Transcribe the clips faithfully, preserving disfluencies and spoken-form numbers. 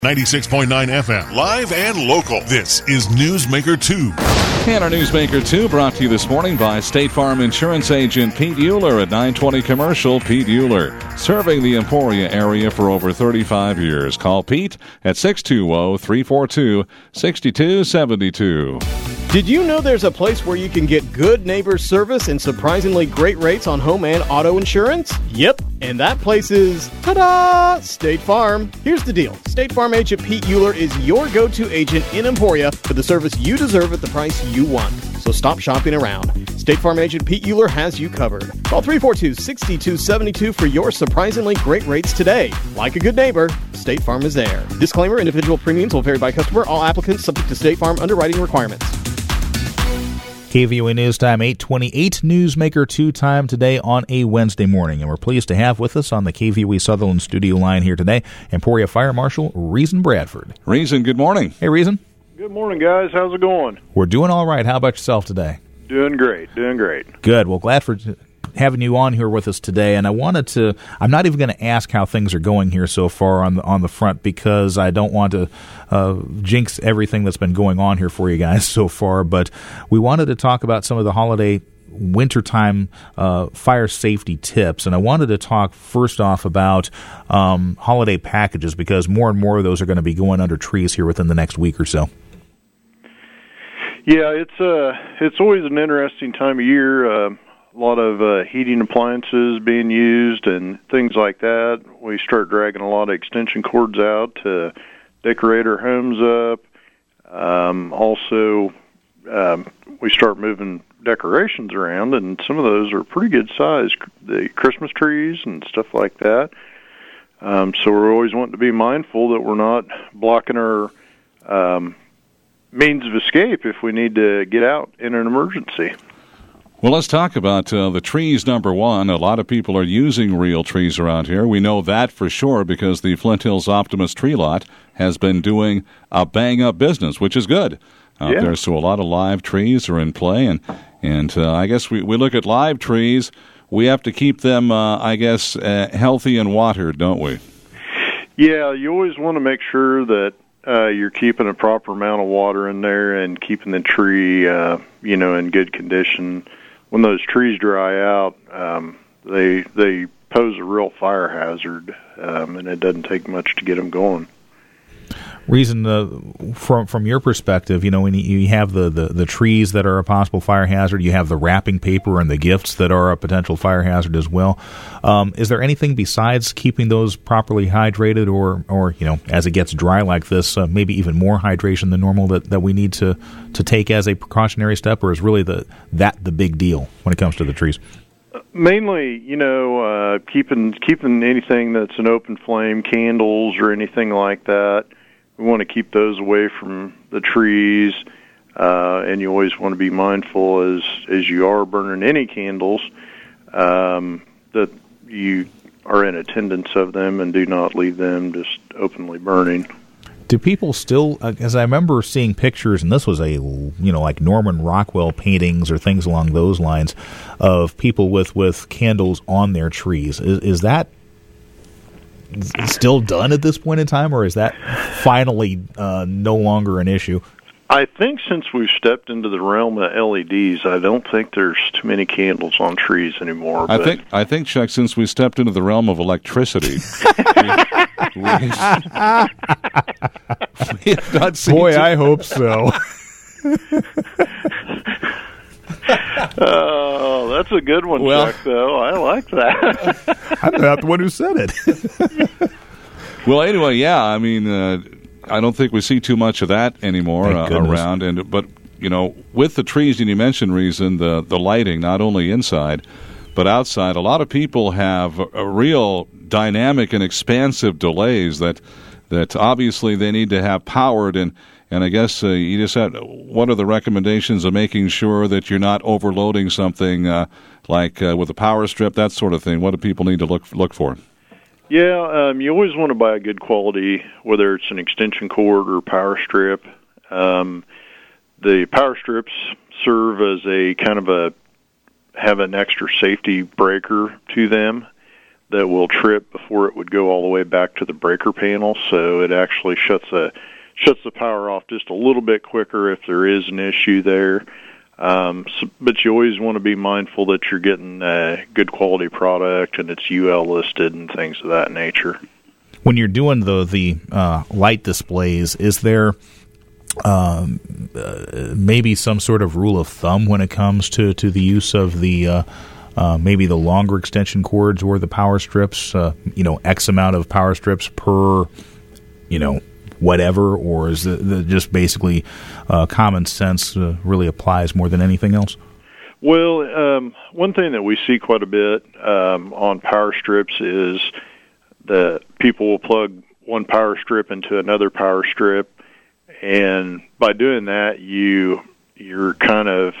ninety-six point nine F M, live and local. This is Newsmaker two. And our Newsmaker two brought to you this morning by State Farm Insurance Agent Pete Euler at nine twenty Commercial. Pete Euler, serving the Emporia area for over thirty-five years. Call Pete at six two zero, three four two, six two seven two. Did you know there's a place where you can get good neighbor service and surprisingly great rates on home and auto insurance? Yep, and that place is, ta-da, State Farm. Here's the deal. State Farm agent Pete Euler is your go-to agent in Emporia for the service you deserve at the price you want. So stop shopping around. State Farm agent Pete Euler has you covered. Call three four two, six two seven two for your surprisingly great rates today. Like a good neighbor, State Farm is there. Disclaimer, individual premiums will vary by customer. All applicants subject to State Farm underwriting requirements. K V O A News Time, eight twenty-eight, Newsmaker two time today on a Wednesday morning. And we're pleased to have with us on the K V O A Sutherland studio line here today, Emporia Fire Marshal Reason Bradford. Reason, good morning. Hey, Reason. Good morning, guys. How's it going? We're doing all right. How about yourself today? Doing great, doing great. Good. Well, glad for having you on here with us today, and I wanted to, I'm not even going to ask how things are going here so far on the, on the front, because I don't want to uh, jinx everything that's been going on here for you guys so far, but we wanted to talk about some of the holiday wintertime uh, fire safety tips, and I wanted to talk first off about um, holiday packages, because more and more of those are going to be going under trees here within the next week or so. Yeah, it's uh, it's always an interesting time of year. Uh, a lot of uh, heating appliances being used and things like that. We start dragging a lot of extension cords out to decorate our homes up. Um, also, um, we start moving decorations around, and some of those are pretty good size, the Christmas trees and stuff like that. Um, so we're always wanting to be mindful that we're not blocking our um, means of escape if we need to get out in an emergency. Well, let's talk about uh, the trees, number one. A lot of people are using real trees around here. We know that for sure because the Flint Hills Optimus Tree Lot has been doing a bang-up business, which is good out yeah. there. So a lot of live trees are in play, and and uh, I guess we, we look at live trees. We have to keep them, uh, I guess, uh, healthy and watered, don't we? Yeah, you always want to make sure that uh, you're keeping a proper amount of water in there and keeping the tree, uh, you know, in good condition. When those trees dry out, um, they they pose a real fire hazard, um, and it doesn't take much to get them going. Reason, uh, from from your perspective, you know, when you have the, the, the trees that are a possible fire hazard, you have the wrapping paper and the gifts that are a potential fire hazard as well. Um, is there anything besides keeping those properly hydrated, or, or you know, as it gets dry like this, uh, maybe even more hydration than normal that, that we need to, to take as a precautionary step, or is really the that the big deal when it comes to the trees? Mainly, you know, uh, keeping keeping anything that's an open flame, candles or anything like that. We want to keep those away from the trees, uh, and you always want to be mindful as as you are burning any candles um, that you are in attendance of them and do not leave them just openly burning. Do people still, as I remember seeing pictures, and this was a, you know, like Norman Rockwell paintings or things along those lines, of people with, with candles on their trees. Is, is that still done at this point in time, or is that finally uh, no longer an issue? I think since we've stepped into the realm of L E Ds, I don't think there's too many candles on trees anymore. I but think, I think, Chuck, since we stepped into the realm of electricity, we, we, we have not seen Boy, too- I hope so. Oh, that's a good one, Well, Chuck, though. I like that. I'm not the one who said it. Well, anyway, yeah, I mean, uh, I don't think we see too much of that anymore uh, around. And but you know, with the trees, and you mentioned, Reason, the the lighting, not only inside but outside. A lot of people have a, a real dynamic and expansive delays that that obviously they need to have powered. And and I guess uh, you just had, what are the recommendations of making sure that you're not overloading something uh, like uh, with a power strip, that sort of thing? What do people need to look look for? Yeah, um, you always want to buy a good quality, whether it's an extension cord or power strip. Um, the power strips serve as a kind of a, have an extra safety breaker to them that will trip before it would go all the way back to the breaker panel. So it actually shuts the shuts the power off just a little bit quicker if there is an issue there. Um, so, but you always want to be mindful that you're getting a good quality product and it's U L listed and things of that nature. When you're doing the the uh, light displays, is there um, uh, maybe some sort of rule of thumb when it comes to, to the use of the uh, uh, maybe the longer extension cords or the power strips? Uh, you know, X amount of power strips per, you know, whatever, or is it the, just basically uh, common sense uh, really applies more than anything else? Well, um, one thing that we see quite a bit um, on power strips is that people will plug one power strip into another power strip, and by doing that, you you're kind of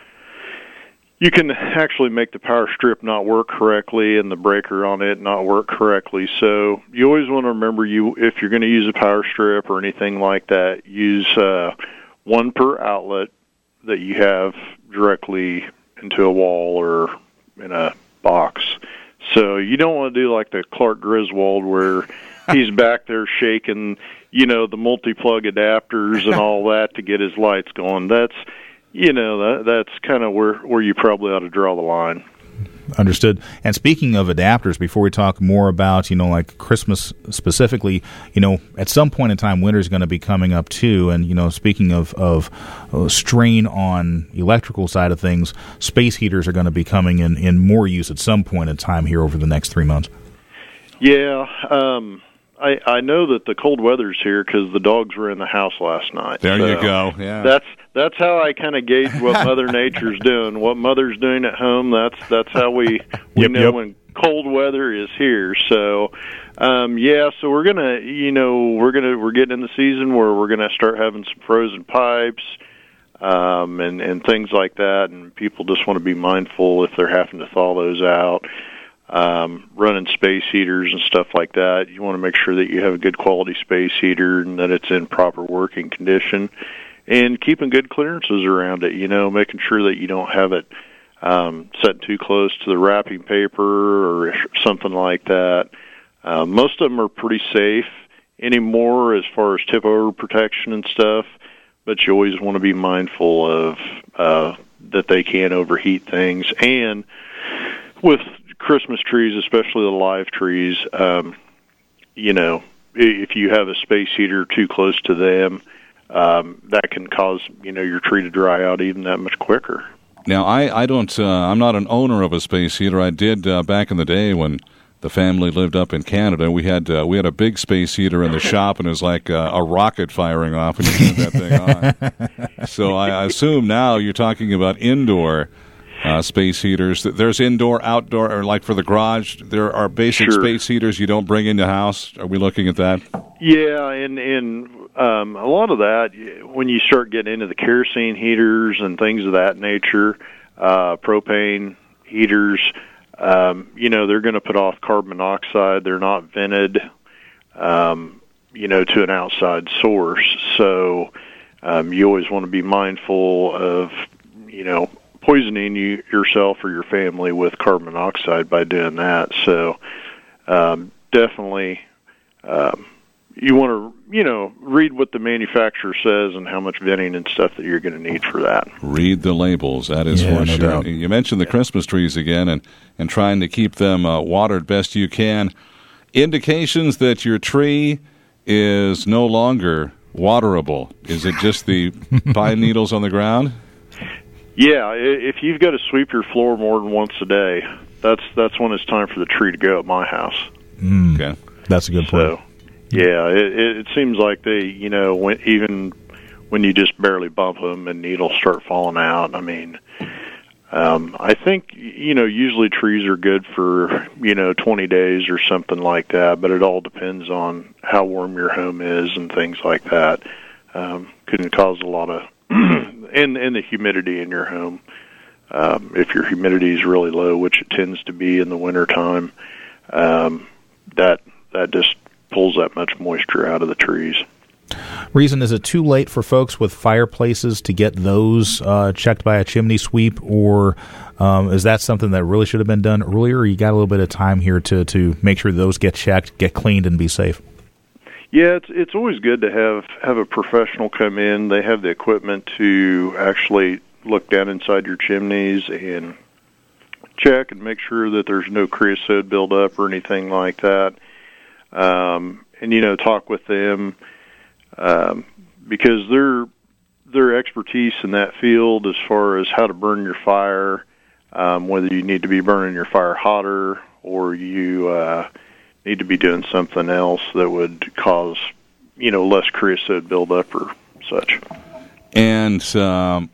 you can actually make the power strip not work correctly and the breaker on it not work correctly. So you always want to remember, you if you're going to use a power strip or anything like that, use uh, one per outlet that you have directly into a wall or in a box. So you don't want to do like the Clark Griswold where he's back there shaking, you know, the multi-plug adapters and all that to get his lights going. That's You know, that, that's kind of where, where you probably ought to draw the line. Understood. And speaking of adapters, before we talk more about, you know, like Christmas specifically, you know, at some point in time, winter's going to be coming up too. And, you know, speaking of, of uh, strain on electrical side of things, space heaters are going to be coming in, in more use at some point in time here over the next three months. Yeah, um, I, I know that the cold weather's here because the dogs were in the house last night. There so you go. Yeah, that's that's how I kind of gauge what Mother Nature's doing. What Mother's doing at home. That's that's how we we yep, know yep. when cold weather is here. So, um, yeah. So we're gonna, you know, we're gonna we're getting in the season where we're gonna start having some frozen pipes, um, and and things like that. And people just want to be mindful if they're having to thaw those out. Um, running space heaters and stuff like that, you want to make sure that you have a good quality space heater and that it's in proper working condition, and keeping good clearances around it, you know, making sure that you don't have it um, set too close to the wrapping paper or something like that. Uh, most of them are pretty safe anymore as far as tip-over protection and stuff, but you always want to be mindful of uh, that they can overheat things. And with Christmas trees, especially the live trees, um, you know, if you have a space heater too close to them, um, that can cause, you know, your tree to dry out even that much quicker. Now, I, I don't, uh, I'm not an owner of a space heater. I did uh, back in the day when the family lived up in Canada. We had uh, we had a big space heater in the shop, and it was like uh, a rocket firing off when you turned that thing on. So I assume now you're talking about indoor Uh, space heaters. There's indoor, outdoor, or like for the garage, there are basic sure. space heaters you don't bring in the house. Are we looking at that? Yeah, and, and um, a lot of that, when you start getting into the kerosene heaters and things of that nature, uh, propane heaters, um, you know, they're going to put off carbon monoxide. They're not vented, um, you know, to an outside source. So um, you always want to be mindful of, you know, poisoning you yourself or your family with carbon monoxide by doing that. So um, definitely um, you want to, you know, read what the manufacturer says and how much venting and stuff that you're going to need for that. Read the labels, that is yeah, for no sure. Doubt. You mentioned the yeah. Christmas trees again and, and trying to keep them uh, watered best you can. Indications that your tree is no longer waterable. Is it just the pine needles on the ground? Yeah, if you've got to sweep your floor more than once a day, that's that's when it's time for the tree to go at my house. Mm, okay, that's a good point. So, yeah, it, it seems like they, you know, when, even when you just barely bump them and needles start falling out. I mean, um, I think, you know, usually trees are good for, you know, twenty days or something like that, but it all depends on how warm your home is and things like that. Um, can cause a lot of and and the humidity in your home. Um, if your humidity is really low, which it tends to be in the wintertime, um, that that just pulls that much moisture out of the trees. Reason, is it too late for folks with fireplaces to get those uh, checked by a chimney sweep, or um, is that something that really should have been done earlier? Or you got a little bit of time here to, to make sure those get checked, get cleaned, and be safe? Yeah, it's it's always good to have, have a professional come in. They have the equipment to actually look down inside your chimneys and check and make sure that there's no creosote buildup or anything like that. Um, and, you know, talk with them. Um, because their their expertise in that field as far as how to burn your fire, um, whether you need to be burning your fire hotter or you uh, need to be doing something else that would cause, you know, less creosote buildup or such. And um,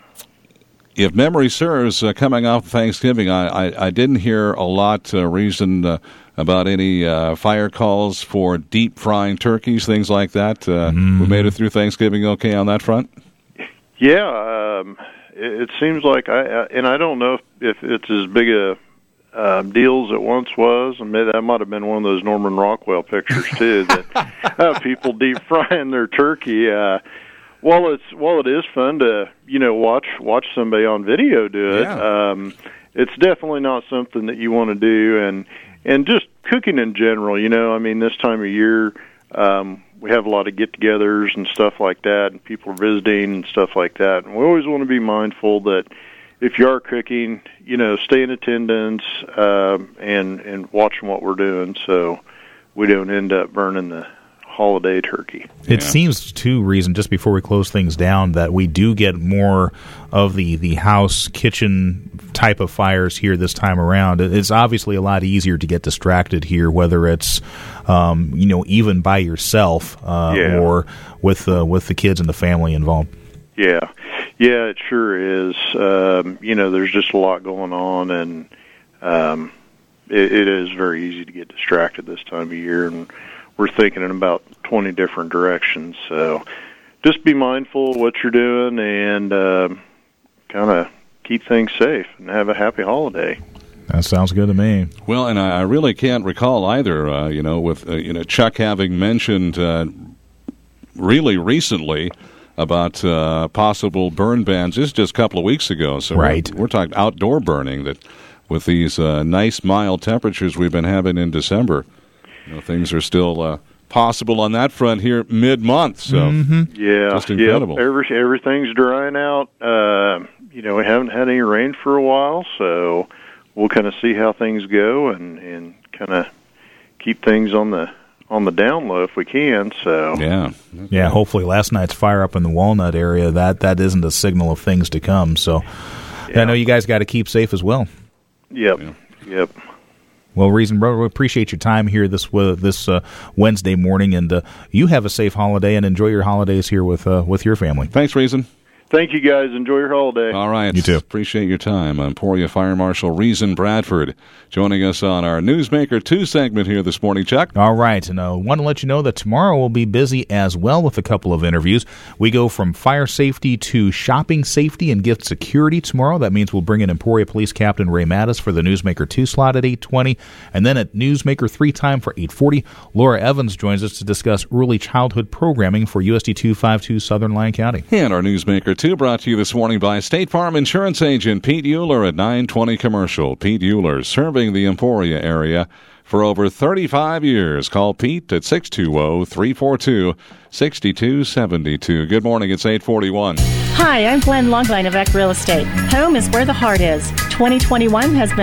if memory serves, uh, coming off Thanksgiving, I, I, I didn't hear a lot uh, reason uh, about any uh, fire calls for deep frying turkeys, things like that. Uh, mm. We made it through Thanksgiving okay on that front? Yeah, um, it, it seems like, I, I and I don't know if, if it's as big a uh, deal as it once was. I mean, that might have been one of those Norman Rockwell pictures, too, that uh, people deep frying their turkey. Uh, while it's while it is fun to, you know, watch watch somebody on video do it, yeah. um, it's definitely not something that you want to do. And And just cooking in general, you know, I mean, this time of year, um, we have a lot of get-togethers and stuff like that, and people are visiting and stuff like that. And we always want to be mindful that if you are cooking, you know, stay in attendance um, and, and watching what we're doing so we don't end up burning the holiday turkey. It yeah. seems, too, Reason, just before we close things down, that we do get more of the, the house, kitchen type of fires here this time around. It's obviously a lot easier to get distracted here, whether it's, um, you know, even by yourself uh, yeah. or with, uh, with the kids and the family involved. Yeah. Yeah, it sure is. Um, you know, there's just a lot going on, and um, it, it is very easy to get distracted this time of year, and we're thinking in about twenty different directions. So just be mindful of what you're doing and uh, kind of keep things safe and have a happy holiday. That sounds good to me. Well, and I really can't recall either, uh, you know, with uh, you know Chuck having mentioned uh, really recently about uh, possible burn bans. This is just a couple of weeks ago. So right. we're, we're talking outdoor burning, that with these uh, nice mild temperatures we've been having in December. You know, things are still uh, possible on that front here mid-month. So, mm-hmm. yeah, just incredible. Yeah, every, everything's drying out. Uh, you know, we haven't had any rain for a while, so we'll kind of see how things go and, and kind of keep things on the on the down low if we can. So, yeah, yeah. Hopefully, last night's fire up in the Walnut area, that that isn't a signal of things to come. So, yeah. I know you guys got to keep safe as well. Yep. Yeah. Yep. Well, Reason, brother, we appreciate your time here this uh, this uh, Wednesday morning, and uh, you have a safe holiday and enjoy your holidays here with uh, with your family. Thanks, Reason. Thank you, guys. Enjoy your holiday. All right. You too. Appreciate your time. Emporia Fire Marshal Reason Bradford joining us on our Newsmaker two segment here this morning, Chuck. All right. And I uh, want to let you know that tomorrow we'll be busy as well with a couple of interviews. We go from fire safety to shopping safety and gift security tomorrow. That means we'll bring in Emporia Police Captain Ray Mattis for the Newsmaker two slot at eight twenty. And then at Newsmaker three time for eight forty, Laura Evans joins us to discuss early childhood programming for U S D two fifty-two Southern Lyon County. And our Newsmaker two brought to you this morning by State Farm Insurance Agent Pete Euler at nine twenty Commercial. Pete Euler, serving the Emporia area for over thirty-five years. Call Pete at six two zero, three four two, six two seven two. Good morning. It's eight forty-one. Hi, I'm Glenn Longline of Eck Real Estate. Home is where the heart is. twenty twenty-one has been